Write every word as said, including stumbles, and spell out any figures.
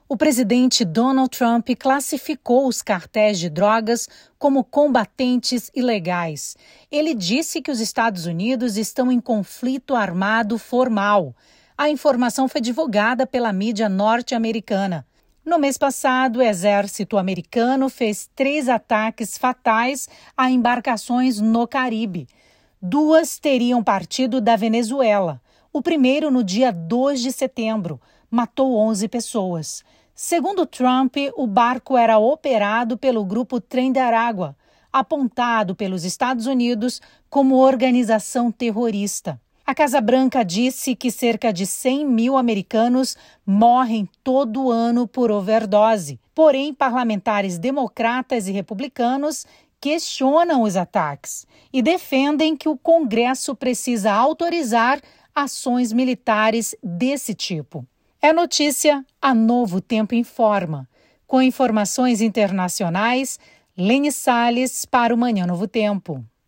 O presidente Donald Trump classificou os cartéis de drogas como combatentes ilegais. Ele disse que os Estados Unidos estão em conflito armado formal. A informação foi divulgada pela mídia norte-americana. No mês passado, o exército americano fez três ataques fatais a embarcações no Caribe. Duas teriam partido da Venezuela. O primeiro no dia dois de setembro, matou onze pessoas. Segundo Trump, o barco era operado pelo grupo Trem da Arágua, apontado pelos Estados Unidos como organização terrorista. A Casa Branca disse que cerca de cem mil americanos morrem todo ano por overdose. Porém, parlamentares democratas e republicanos questionam os ataques e defendem que o Congresso precisa autorizar ações militares desse tipo. É notícia, a Novo Tempo informa. Com informações internacionais, Lene Salles para o Manhã Novo Tempo.